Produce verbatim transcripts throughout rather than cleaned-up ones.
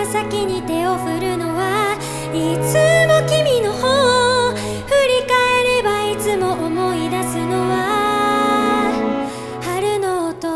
ら先に手を振るのはいつも君の方。振り返ればいつも思い出すのは春の音。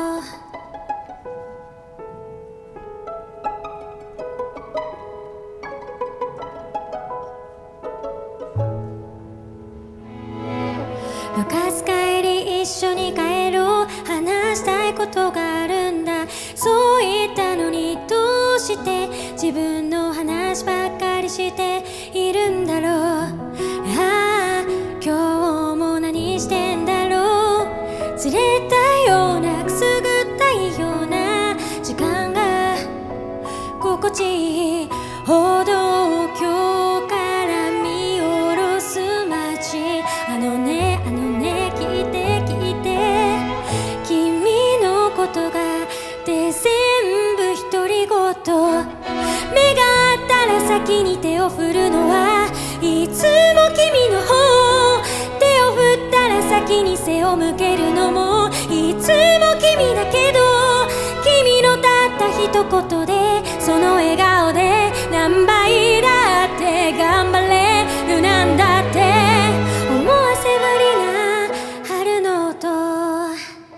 部活帰り一緒に帰ろう、話したいことがあるんだ。そう言ったのにどうして自分の話ばっかりしているんだろう。ああ今日も何してんだろう。釣れたようなくすぐったいような時間が心地いい歩道橋から見下ろす街。あのねあのね聞いて聞いて、君のことがで全部独り言。目があったら先に手を振るのはいつも君の方。手を振ったら先に背を向けるのもいつも君だけど、君のたった一言でその笑顔で何倍だって頑張れるなんだって思わせぶりな春の音。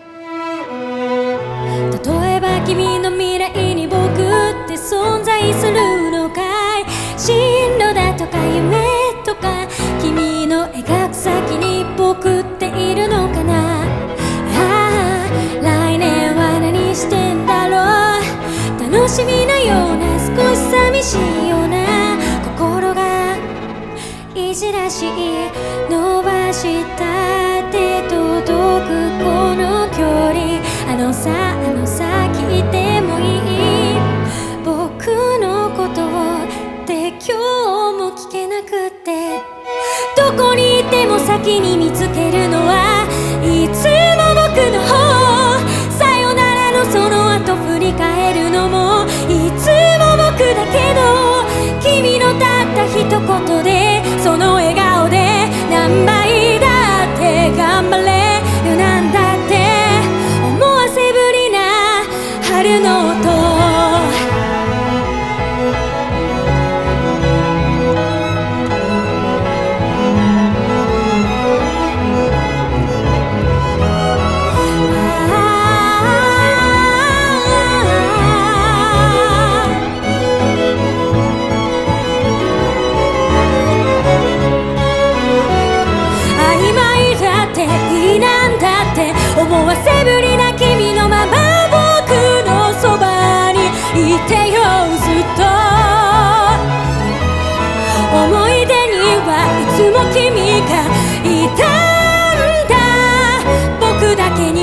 例えば君の未来に僕って存在するのかい。進路だとか夢とか君の描く先に僕っているのかな。ああ来年は何してんだろう。楽しみなような少し寂しいような心がいじらしい。伸ばした手届くこの距離。あのさあのさ聞いてもいい。僕のことをって今日も聞けなくって。どこにいても先に見つけるのはいつも僕の方。さよならのその後振り返るのもいつも僕だけど、君のたった一言でその笑顔で何倍だって頑張れるなんだって思わせぶりな春の音。思わせぶりな君のまま僕のそばにいてよずっと。思い出にはいつも君がいたんだ。僕だけに